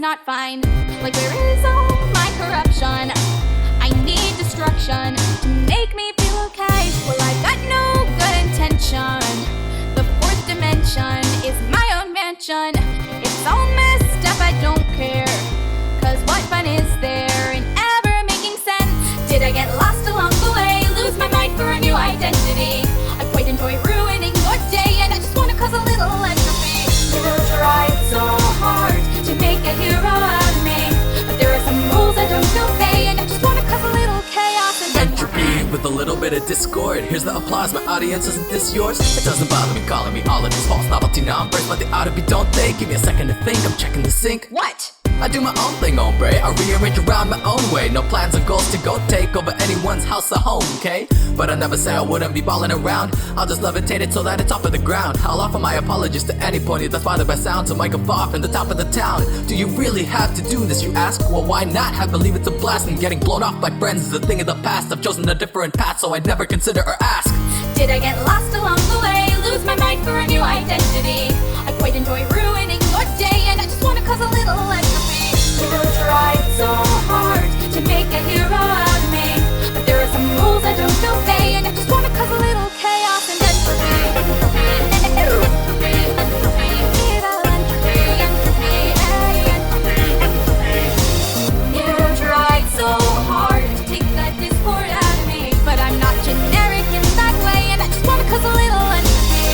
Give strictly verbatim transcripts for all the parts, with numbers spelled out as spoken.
not fine. Like, where is all my corruption? I need destruction to make me feel okay. Well, I've got no good intention. The fourth dimension is my own mansion. It's all messed up, I don't care. Cause what fun is there in ever making sense? Did I get lost along the way? Lose my mind for a new identity? I quite enjoy ruining your day, and I just wanna cause a little entropy. You tried so hard to make a hero out of me, but there are some rules I don't obey, and I just wanna cause a little chaos and entropy with a little bit of discord. Here's the applause, my audience, isn't this yours? It doesn't bother me calling me all of these false novelty numbers, but they ought to be, don't they? Give me a second to think, I'm checking the sync. What? I do my own thing, hombre. I rearrange around my own way. No plans or goals to go take over anyone's house or home, okay? But I never say I wouldn't be balling around. I'll just levitate it so that it's off of the ground. I'll offer my apologies to any pony that's bothered by sound, so might go off in the top of the town. Do you really have to do this, you ask? Well, why not? I believe it's a blast, and getting blown off by friends is a thing of the past. I've chosen a different path, so I'd never consider or ask. Did I get lost along the way? Lose my mind for a new identity? I quite enjoy ruining your day, and I just wanna cause a little entropy. You tried so hard to make a hero out of me, but there are some rules I don't obey, and I just wanna cause a little chaos and entropy. Entropy, entropy, entropy, little entropy, entropy, entropy, entropy. You tried so hard to take that discord out of me, but I'm not generic in that way, and I just wanna cause a little entropy.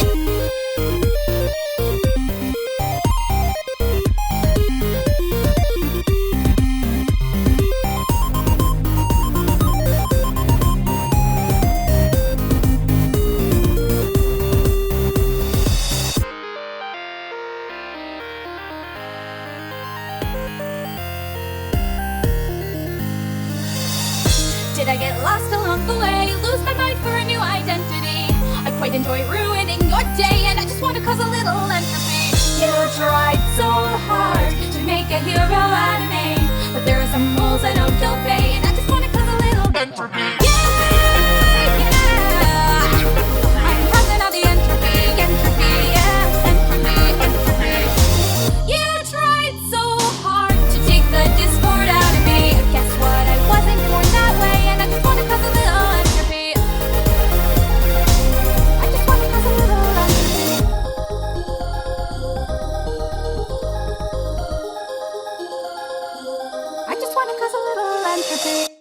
Did I get lost along the way? Lose my mind for a new identity? I quite enjoy ruining your day, and I just wanna cause a little entropy. You tried so hard to make a hero out of me, but there are some rules I don't obey, and I just wanna cause a little entropy. Yeah, yeah. I'm causing all the entropy, entropy, yeah, entropy, entropy. You tried so hard to take the discord out of me. Guess what? I wasn't born that way. I just wanna cause a little entropy. I just wanna cause a little entropy. I just wanna cause a little entropy.